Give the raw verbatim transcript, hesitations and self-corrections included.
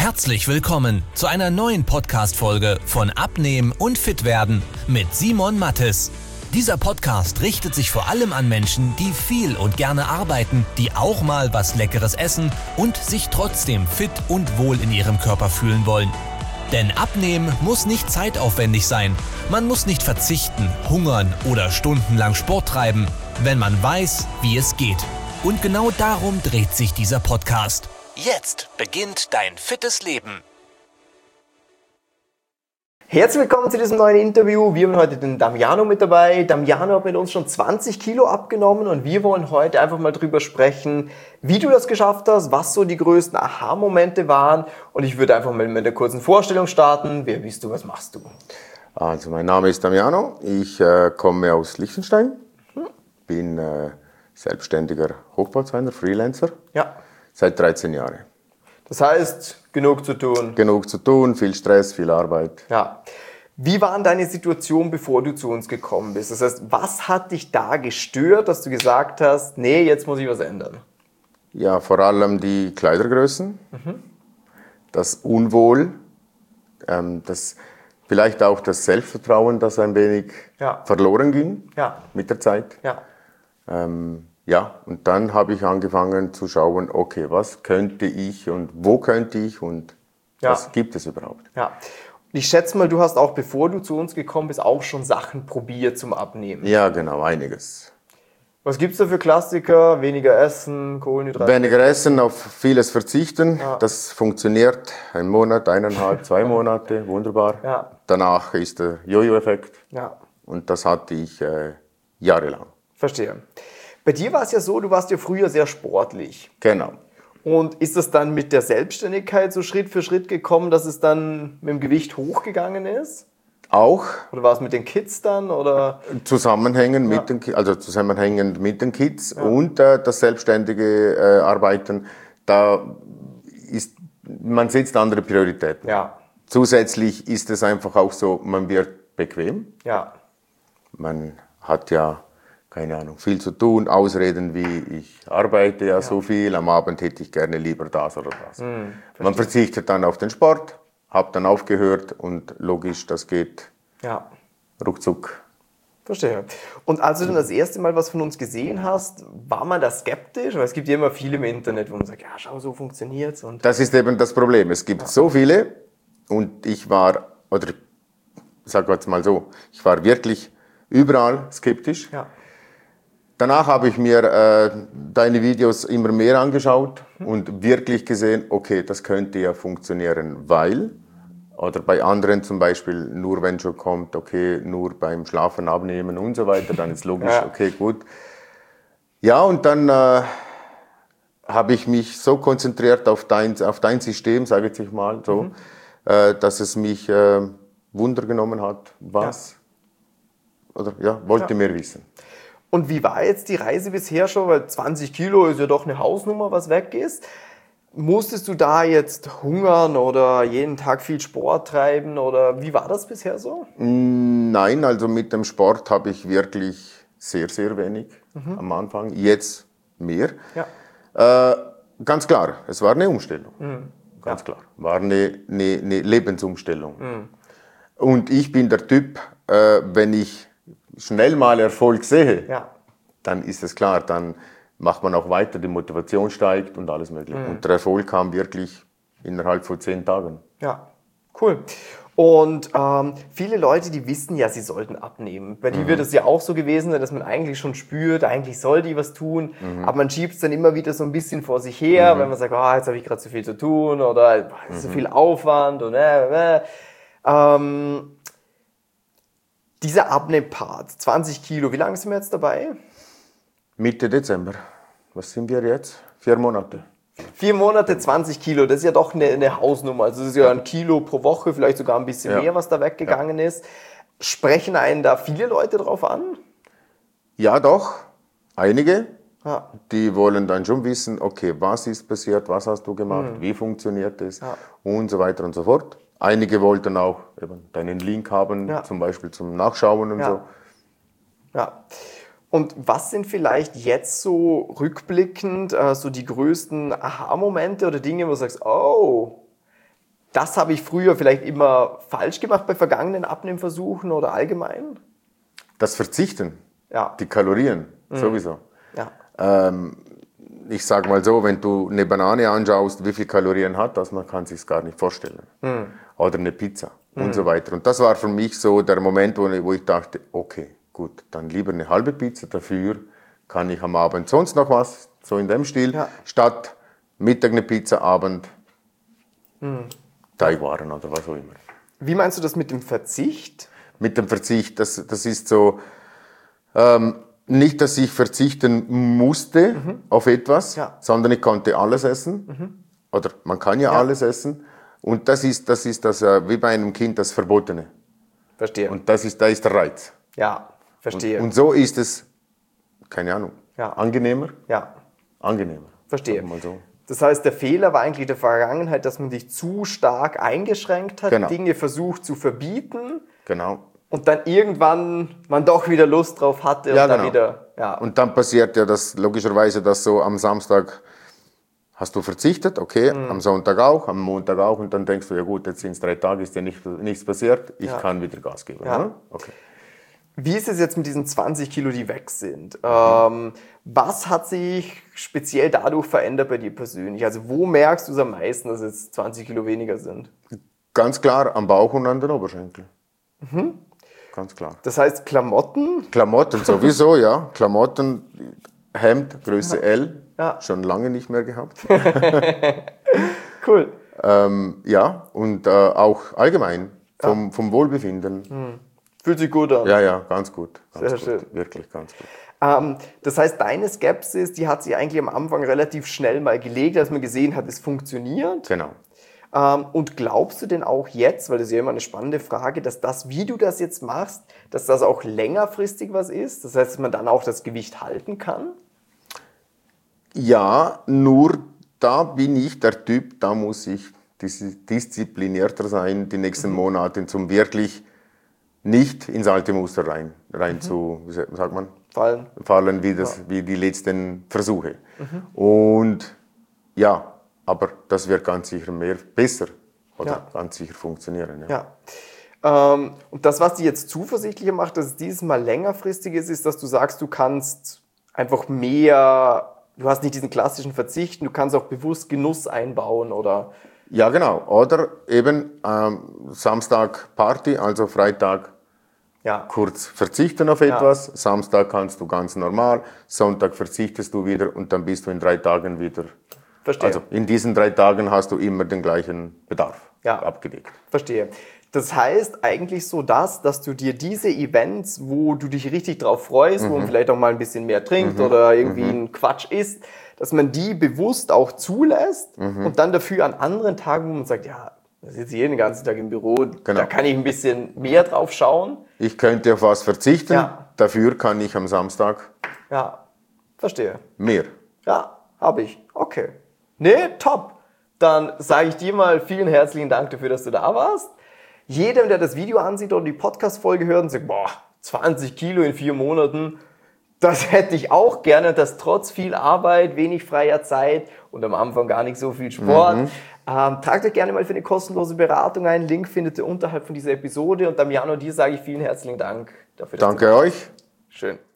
Herzlich willkommen zu einer neuen Podcast-Folge von Abnehmen und Fitwerden mit Simon Mattes. Dieser Podcast richtet sich vor allem an Menschen, die viel und gerne arbeiten, die auch mal was Leckeres essen und sich trotzdem fit und wohl in ihrem Körper fühlen wollen. Denn Abnehmen muss nicht zeitaufwendig sein. Man muss nicht verzichten, hungern oder stundenlang Sport treiben, wenn man weiß, wie es geht. Und genau darum dreht sich dieser Podcast. Jetzt beginnt dein fittes Leben. Herzlich willkommen zu diesem neuen Interview. Wir haben heute den Damiano mit dabei. Damiano hat mit uns schon zwanzig Kilo abgenommen und wir wollen heute einfach mal drüber sprechen, wie du das geschafft hast, was so die größten Aha-Momente waren. Und ich würde einfach mal mit einer kurzen Vorstellung starten. Wer bist du, was machst du? Also mein Name ist Damiano, ich äh, komme aus Liechtenstein, hm. bin äh, selbstständiger Hochbaudesigner, Freelancer. Ja. Seit dreizehn Jahren. Das heißt, genug zu tun. Genug zu tun, viel Stress, viel Arbeit. Ja. Wie war denn deine Situation, bevor du zu uns gekommen bist? Das heißt, was hat dich da gestört, dass du gesagt hast, nee, jetzt muss ich was ändern? Ja, vor allem die Kleidergrößen, mhm. das Unwohl, ähm, das, vielleicht auch das Selbstvertrauen, das ein wenig ja. verloren ging ja. mit der Zeit. Ja. Ähm, Ja, und dann habe ich angefangen zu schauen, okay, was könnte ich und wo könnte ich und ja. was gibt es überhaupt? Ja. Ich schätze mal, du hast auch, bevor du zu uns gekommen bist, auch schon Sachen probiert zum Abnehmen. Ja, genau, einiges. Was gibt es da für Klassiker? Weniger essen, Kohlenhydrate? Weniger essen, auf vieles verzichten. Ja. Das funktioniert ein Monat, eineinhalb, zwei Monate, wunderbar. Ja. Danach ist der Jojo-Effekt ja. und das hatte ich äh, jahrelang. Verstehe. Bei dir war es ja so, du warst ja früher sehr sportlich. Genau. Und ist das dann mit der Selbstständigkeit so Schritt für Schritt gekommen, dass es dann mit dem Gewicht hochgegangen ist? Auch. Oder war es mit den Kids dann? Oder? Zusammenhängen mit ja. den, also zusammenhängend mit den Kids ja. und äh, das selbstständige äh, Arbeiten. Da ist, man setzt andere Prioritäten. Ja. Zusätzlich ist es einfach auch so, man wird bequem. Ja. Man hat ja keine Ahnung, viel zu tun, Ausreden wie ich arbeite ja, ja. so viel, am Abend hätte ich gerne lieber das oder das. Mhm, Man verzichtet dann auf den Sport, habe dann aufgehört und logisch, das geht ja. ruckzuck. Verstehe. Und als du dann das erste Mal was von uns gesehen hast, war man da skeptisch? Weil es gibt ja immer viele im Internet, wo man sagt, ja schau, so funktioniert's. Und das ist eben das Problem, es gibt ja. so viele und ich war, oder ich sage jetzt mal so, ich war wirklich überall skeptisch. Ja. Danach habe ich mir äh, deine Videos immer mehr angeschaut und wirklich gesehen, okay, das könnte ja funktionieren, weil, oder bei anderen zum Beispiel, nur wenn schon kommt, okay, nur beim Schlafen abnehmen und so weiter, dann ist logisch, ja. okay, gut. Ja, und dann äh, habe ich mich so konzentriert auf dein, auf dein System, sage ich jetzt mal so, mhm. äh, dass es mich äh, Wunder genommen hat, was, ja. oder ja, wollte ja. mehr wissen. Und wie war jetzt die Reise bisher schon? Weil zwanzig Kilo ist ja doch eine Hausnummer, was weg ist. Musstest du da jetzt hungern oder jeden Tag viel Sport treiben? Oder wie war das bisher so? Nein, also mit dem Sport habe ich wirklich sehr, sehr wenig mhm. am Anfang. Jetzt mehr. Ja. Äh, ganz klar, es war eine Umstellung. Mhm. Ganz ja. klar, war eine, eine, eine Lebensumstellung. Mhm. Und ich bin der Typ, äh, wenn ich schnell mal Erfolg sehe, ja. dann ist es klar, dann macht man auch weiter, die Motivation steigt und alles mögliche. Mhm. Und der Erfolg kam wirklich innerhalb von zehn Tagen. Ja, cool. Und ähm, viele Leute, die wissen ja, sie sollten abnehmen. Bei dir mhm. wird es ja auch so gewesen sein, dass man eigentlich schon spürt, eigentlich soll die was tun, mhm. aber man schiebt es dann immer wieder so ein bisschen vor sich her, mhm. weil man sagt, oh, jetzt habe ich gerade zu viel zu tun oder oh, so viel Aufwand und äh, äh. Ähm, Dieser Abnehm-Part, zwanzig Kilo, wie lange sind wir jetzt dabei? Mitte Dezember. Was sind wir jetzt? Vier Monate. Vier Monate, zwanzig Kilo, das ist ja doch eine, eine Hausnummer. Also das ist ja ein Kilo pro Woche, vielleicht sogar ein bisschen ja. mehr, was da weggegangen ja. ist. Sprechen einen da viele Leute drauf an? Ja, doch. Einige. Ja. Die wollen dann schon wissen, okay, was ist passiert, was hast du gemacht, mhm. wie funktioniert es ja. und so weiter und so fort. Einige wollten auch eben deinen Link haben, ja. zum Beispiel zum Nachschauen und ja. so. Ja. Und was sind vielleicht jetzt so rückblickend äh, so die größten Aha-Momente oder Dinge, wo du sagst, oh, das habe ich früher vielleicht immer falsch gemacht bei vergangenen Abnehmversuchen oder allgemein? Das Verzichten, Ja. die Kalorien, Mhm. sowieso. Ja. Ähm, ich sage mal so, wenn du eine Banane anschaust, wie viele Kalorien hat das, man kann sich gar nicht vorstellen. Mhm. Oder eine Pizza mhm. und so weiter. Und das war für mich so der Moment, wo ich, wo ich dachte, okay, gut, dann lieber eine halbe Pizza, dafür kann ich am Abend sonst noch was, so in dem Stil, ja. statt Mittag eine Pizza, Abend mhm. Teigwaren oder was auch immer. Wie meinst du das mit dem Verzicht? Mit dem Verzicht, das, das ist so, ähm, nicht, dass ich verzichten musste mhm. auf etwas, ja. sondern ich konnte alles essen. Mhm. Oder man kann ja, ja alles essen. Und das ist, das ist das, äh, wie bei einem Kind das Verbotene. Verstehe. Und das ist, da ist der Reiz. Ja, verstehe. Und, und so ist es, keine Ahnung, ja. angenehmer? Ja. Angenehmer. Verstehe. Mal so. Das heißt, der Fehler war eigentlich in der Vergangenheit, dass man dich zu stark eingeschränkt hat, genau. Dinge versucht zu verbieten. Genau. Und dann irgendwann man doch wieder Lust drauf hatte und ja, dann genau. wieder. Ja. Und dann passiert ja das logischerweise, dass so am Samstag hast du verzichtet, okay, mhm. am Sonntag auch, am Montag auch und dann denkst du, ja gut, jetzt sind es drei Tage, ist ja nicht, nichts passiert, ich ja. kann wieder Gas geben. Ja. Ne? Okay. Wie ist es jetzt mit diesen zwanzig Kilo, die weg sind? Mhm. Ähm, was hat sich speziell dadurch verändert bei dir persönlich? Also wo merkst du es am meisten, dass es zwanzig Kilo weniger sind? Ganz klar am Bauch und an den Oberschenkeln. Mhm. Ganz klar. Das heißt Klamotten? Klamotten sowieso, ja. Klamotten, Hemd, Größe ja. L, ja. schon lange nicht mehr gehabt. Cool. Ähm, ja, und äh, auch allgemein vom, ja. vom Wohlbefinden. Hm. Fühlt sich gut an. Ja, ja, ganz gut. Ganz Sehr gut. schön. Wirklich ganz gut. Ähm, das heißt, deine Skepsis, die hat sich eigentlich am Anfang relativ schnell mal gelegt, als man gesehen hat, es funktioniert. Genau. Ähm, und glaubst du denn auch jetzt, weil das ist ja immer eine spannende Frage, dass das, wie du das jetzt machst, dass das auch längerfristig was ist? Das heißt, dass man dann auch das Gewicht halten kann? Ja, nur da bin ich der Typ, da muss ich disziplinierter sein, die nächsten mhm. Monate, zum wirklich nicht ins alte Muster rein, rein mhm. zu, wie sagt man? Fallen. Fallen, wie, das, ja. wie die letzten Versuche. Mhm. Und ja, aber das wird ganz sicher mehr besser oder ja. ganz sicher funktionieren. Ja. ja. Ähm, und das, was dich jetzt zuversichtlicher macht, dass es dieses Mal längerfristig ist, ist, dass du sagst, du kannst einfach mehr, du hast nicht diesen klassischen Verzicht, du kannst auch bewusst Genuss einbauen oder... Ja, genau. Oder eben ähm, Samstag Party, also Freitag ja. kurz verzichten auf etwas, ja. Samstag kannst du ganz normal, Sonntag verzichtest du wieder und dann bist du in drei Tagen wieder... Verstehe. Also in diesen drei Tagen hast du immer den gleichen Bedarf ja. abgedeckt. Verstehe. Das heißt eigentlich so das, dass du dir diese Events, wo du dich richtig drauf freust, mhm. wo man vielleicht auch mal ein bisschen mehr trinkt mhm. oder irgendwie mhm. ein Quatsch isst, dass man die bewusst auch zulässt mhm. und dann dafür an anderen Tagen, wo man sagt, ja, das ist jetzt jeden ganzen Tag im Büro, genau. da kann ich ein bisschen mehr drauf schauen. Ich könnte auf was verzichten, ja. dafür kann ich am Samstag ja, verstehe. mehr. Ja, habe ich. Okay. Nee, top. Dann sage ich dir mal vielen herzlichen Dank dafür, dass du da warst. Jedem, der das Video ansieht oder die Podcast-Folge hört und sagt, boah, zwanzig Kilo in vier Monaten, das hätte ich auch gerne, das trotz viel Arbeit, wenig freier Zeit und am Anfang gar nicht so viel Sport. Mhm. Ähm, tragt euch gerne mal für eine kostenlose Beratung ein. Link findet ihr unterhalb von dieser Episode. Und Damiano, dir sage ich vielen herzlichen Dank dafür. Dass Danke du euch. Schön.